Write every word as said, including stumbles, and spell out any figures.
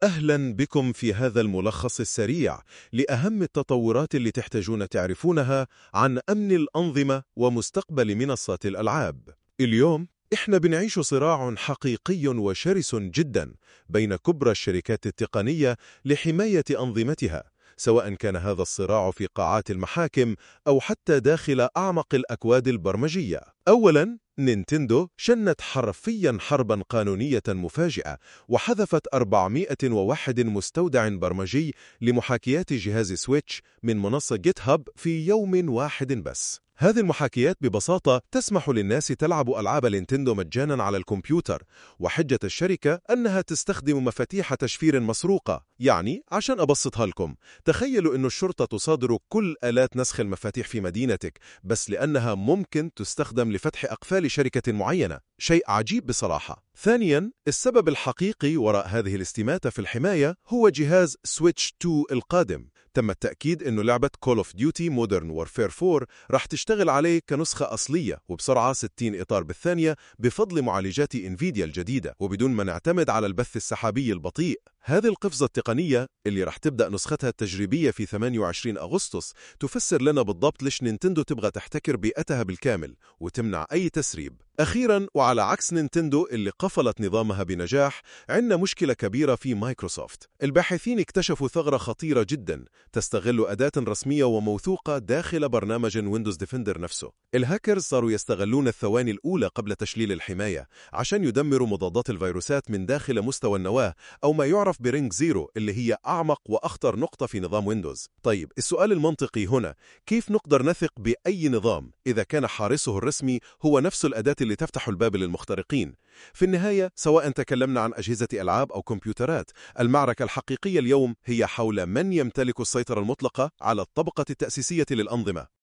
أهلا بكم في هذا الملخص السريع لأهم التطورات اللي تحتاجون تعرفونها عن أمن الأنظمة ومستقبل منصات الألعاب. اليوم إحنا بنعيش صراع حقيقي وشرس جدا بين كبرى الشركات التقنية لحماية أنظمتها، سواء كان هذا الصراع في قاعات المحاكم أو حتى داخل أعمق الأكواد البرمجية. أولاً، نينتندو شنت حرفياً حرباً قانونية مفاجئة وحذفت أربعمائة وواحد مستودع برمجي لمحاكيات جهاز سويتش من منصة جيت هاب في يوم واحد بس. هذه المحاكيات ببساطة تسمح للناس تلعب ألعاب نينتندو مجاناً على الكمبيوتر، وحجة الشركة أنها تستخدم مفاتيح تشفير مسروقة. يعني عشان أبسطها لكم، تخيلوا أن الشرطة تصادر كل آلات نسخ المفاتيح في مدينتك بس لأنها ممكن تستخدم لفتح أقفال شركة معينة. شيء عجيب بصراحة. ثانياً، السبب الحقيقي وراء هذه الاستماتة في الحماية هو جهاز سويتش اثنين القادم. تم التأكيد أنه لعبة Call of Duty Modern Warfare أربعة راح تشتغل عليه كنسخة أصلية وبسرعة ستين إطار بالثانية بفضل معالجات إنفيديا الجديدة وبدون ما نعتمد على البث السحابي البطيء. هذه القفزة التقنية اللي راح تبدأ نسختها التجريبية في ثمانية وعشرين أغسطس تفسر لنا بالضبط ليش نينتندو تبغى تحتكر بيئتها بالكامل وتمنع أي تسريب. أخيراً، وعلى عكس نينتندو اللي قفلت نظامها بنجاح، عندنا مشكلة كبيرة في مايكروسوفت. الباحثين اكتشفوا ثغرة خطيرة جداً تستغل أداة رسمية وموثوقة داخل برنامج ويندوز ديفندر نفسه. الهاكرز صاروا يستغلون الثواني الأولى قبل تشليل الحماية عشان يدمروا مضادات الفيروسات من داخل مستوى النواة، أو ما يعرف برينج زيرو، اللي هي أعمق وأخطر نقطة في نظام ويندوز. طيب، السؤال المنطقي هنا، كيف نقدر نثق بأي نظام إذا كان حارسه الرسمي هو نفس الأداة اللي تفتح الباب للمخترقين؟ في النهاية، سواء تكلمنا عن أجهزة ألعاب أو كمبيوترات، المعركة الحقيقية اليوم هي حول من يمتلك السيطرة المطلقة على الطبقة التأسيسية للأنظمة.